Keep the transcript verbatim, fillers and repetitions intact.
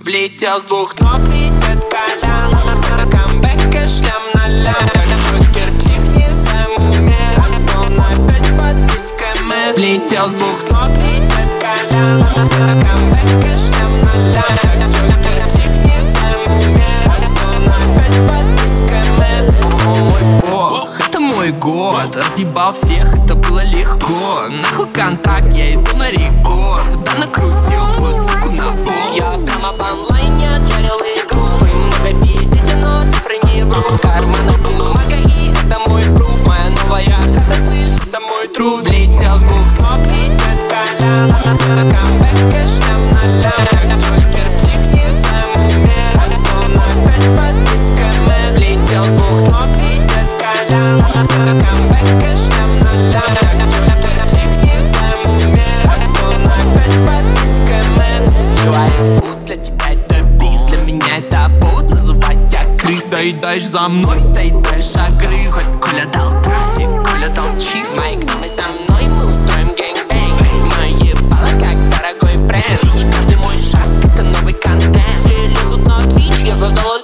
Влетел с двух ног, видит колян. На камбэке шлем на лян. Джокер псих не в своем уме. Он опять под письками. Влетел с двух ног, видит колян. На камбэке шлем на лян. Джокер псих не в своем уме. Он опять под письками. О мой бог, это мой год. Разъебал всех, это было легко. Нахуй контакт, я иду на рекорд. Да накрутил твою суку на пол. Я прямо в онлайне отжарил игру. Вы много пиздите, но цифры не врут. Карманы бумага, и это мой пруф. Моя новая хата, слышь, это мой труд. Влетел с двух ног, видит колян. На камбэке шлем на лян. Джокер псих не в своем уме. Он опять под письками. Влетел с двух ног, видит колян. На камбэке шлем на лян. Джокер псих не в своем уме. Он опять под письками. Сливает фуд, для тебя это бис. Для меня это повод называть тебя крыс. Доедаешь за мной, доедаешь огрыз. Хоть Коля дал трафик, Коля дал чиз. Мои гномы со мной, мы устроим гэнгбэнг. Мое ебало как дорогой бренд. Каждый мой шаг это новый контент. Все лезут на Twitch, я задал